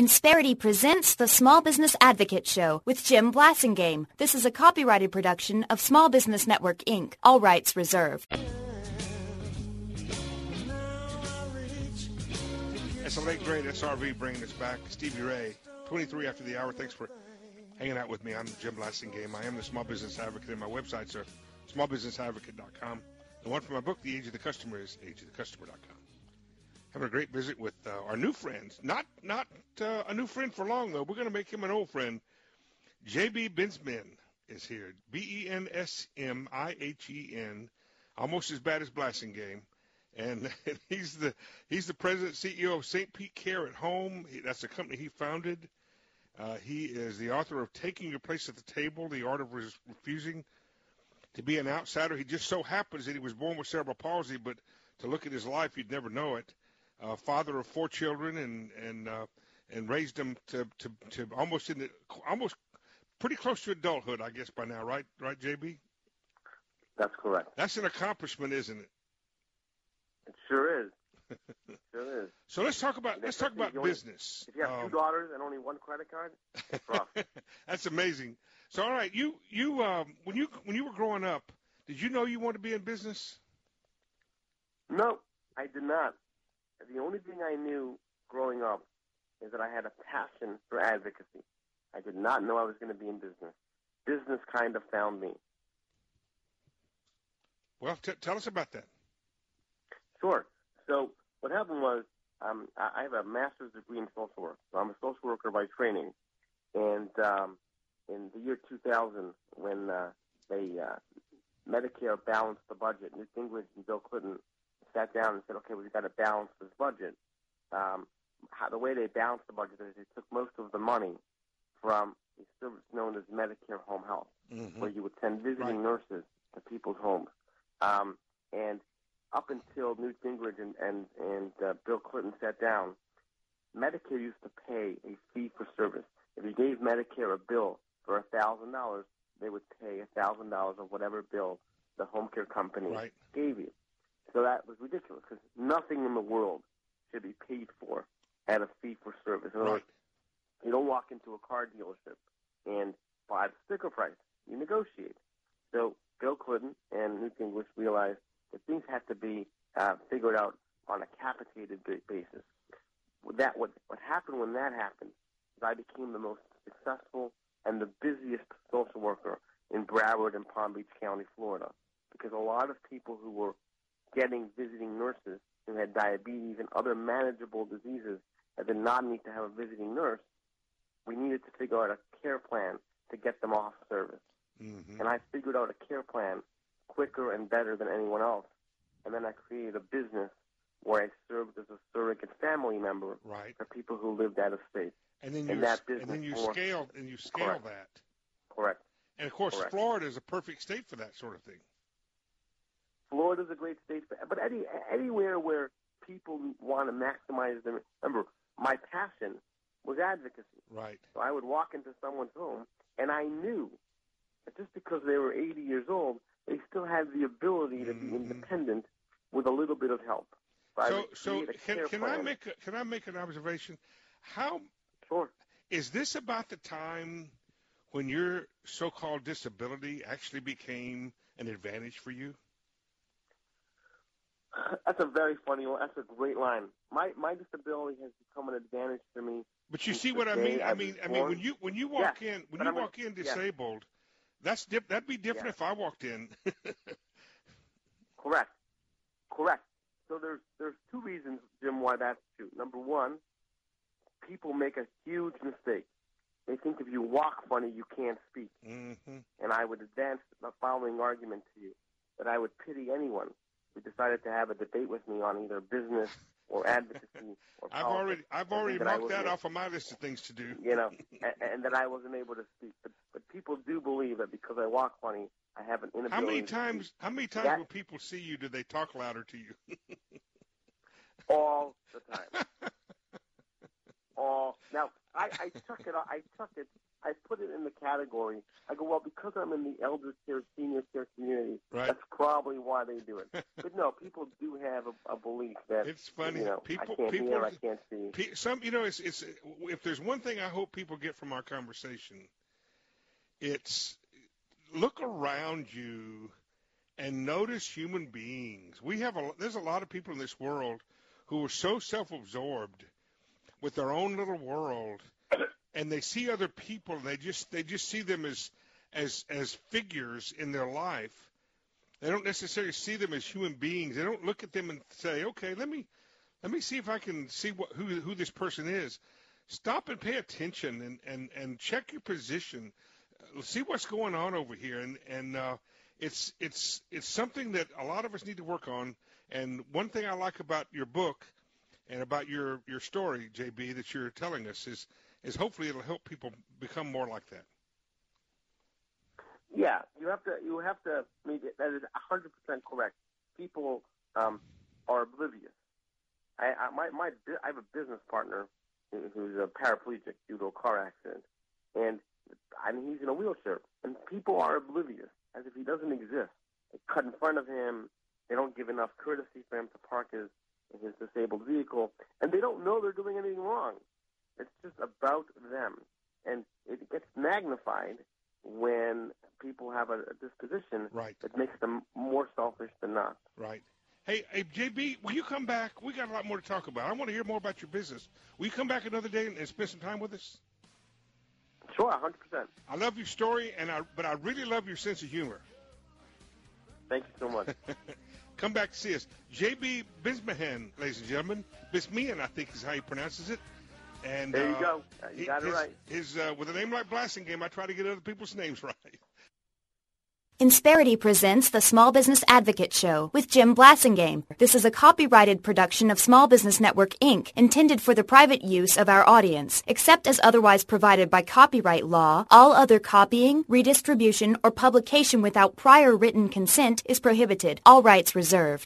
Insperity presents the Small Business Advocate Show with Jim Blasingame. This is a copyrighted production of Small Business Network, Inc. All rights reserved. That's the late great SRV bringing us back. Stevie Ray, 23 after the hour. Thanks for hanging out with me. I'm Jim Blasingame. I am the Small Business Advocate, and my websites are smallbusinessadvocate.com. The one for my book, The Age of the Customer, is ageofthecustomer.com. Having a great visit with our new friends. Not a new friend for long, though. We're going to make him an old friend. J.B. Bensman is here. Bensmihen, almost as bad as Blasingame. And he's the president, CEO of St. Pete Care at Home. That's a company he founded. He is the author of Taking Your Place at the Table, The Art of Refusing to Be an Outsider. He just so happens that he was born with cerebral palsy, but to look at his life, you'd never know it. Father of 4 children and raised them to almost pretty close to adulthood, I guess, by now, right, JB? That's correct. That's an accomplishment, isn't it? It sure is. It sure is. So let's talk about business. If you have 2 daughters and only 1 credit card, it's rough. That's amazing. So all right, you when you were growing up, did you know you wanted to be in business? No, I did not. The only thing I knew growing up is that I had a passion for advocacy. I did not know I was going to be in business. Business kind of found me. Well, tell us about that. Sure. So what happened was I have a master's degree in social work. So I'm a social worker by training. And in the year 2000, when Medicare balanced the budget, Newt Gingrich and Bill Clinton sat down and said, okay, we've got to balance this budget. The way they balanced the budget is they took most of the money from a service known as Medicare Home Health, where you would send visiting nurses to people's homes. And up until Newt Gingrich and Bill Clinton sat down, Medicare used to pay a fee for service. If you gave Medicare a bill for $1,000, they would pay $1,000 of whatever bill the home care company gave you. So that was ridiculous because nothing in the world should be paid for at a fee for service. In other words, you don't walk into a car dealership and buy the sticker price. You negotiate. So Bill Clinton and Newt Gingrich realized that things had to be figured out on a capitated basis. What happened when that happened is I became the most successful and the busiest social worker in Broward and Palm Beach County, Florida, because a lot of people who were getting visiting nurses who had diabetes and other manageable diseases that did not need to have a visiting nurse, we needed to figure out a care plan to get them off service. Mm-hmm. And I figured out a care plan quicker and better than anyone else. And then I created a business where I served as a surrogate family member for people who lived out of state. And then you scale that. Correct. And of course, Florida is a perfect state for that sort of thing. Florida's a great state, but anywhere where people want to maximize their. Remember, my passion was advocacy. Right. So I would walk into someone's home, and I knew that just because they were 80 years old, they still had the ability to be independent with a little bit of help. So can I make an observation? Sure. Is this about the time when your so-called disability actually became an advantage for you? That's a very funny one. That's a great line. My disability has become an advantage for me. But you see what I mean? I mean, when you walk in disabled, that'd be different if I walked in. Correct. So there's 2 reasons, Jim, why that's true. Number one, people make a huge mistake. They think if you walk funny, you can't speak. Mm-hmm. And I would advance the following argument to you, that I would pity anyone who decided to have a debate with me on either business or advocacy or politics. I've already marked that off of my list of things to do. You know, and that I wasn't able to speak. But people do believe that because I walk funny, I have an inability. How many times when people see you do they talk louder to you? All the time. all. Now, I took it. I put it in the category. I go, well, because I'm in the elder care, senior care community, right. That's probably why they do it. But no, people do have a belief that it's funny. I can't hear, I can't see. It's if there's one thing I hope people get from our conversation, it's look around you and notice human beings. There's a lot of people in this world who are so self-absorbed with their own little world. And they see other people, and they just see them as figures in their life. They don't necessarily see them as human beings. They don't look at them and say, okay, let me see if I can see who this person is. Stop and pay attention and check your position. See what's going on over here. And it's something that a lot of us need to work on. And one thing I like about your book and about your story, JB, that you're telling us is hopefully it'll help people become more like that. Yeah, you have to. I mean, that is 100% correct. People are oblivious. I have a business partner who's a paraplegic due to a car accident, and he's in a wheelchair. And people are oblivious, as if he doesn't exist. They cut in front of him. They don't give enough courtesy for him to park his disabled vehicle, and they don't know they're doing anything wrong. It's just about them, and it gets magnified when people have a disposition that makes them more selfish than not. Right. Hey, JB, will you come back? We got a lot more to talk about. I want to hear more about your business. Will you come back another day and spend some time with us? Sure, 100%. I love your story, but I really love your sense of humor. Thank you so much. Come back to see us. JB Bismahan, ladies and gentlemen. Bismahan, I think is how he pronounces it. And there you go. You got it right. With a name like Blasingame, I try to get other people's names right. Insperity presents the Small Business Advocate Show with Jim Blasingame. This is a copyrighted production of Small Business Network, Inc., intended for the private use of our audience. Except as otherwise provided by copyright law, all other copying, redistribution, or publication without prior written consent is prohibited. All rights reserved.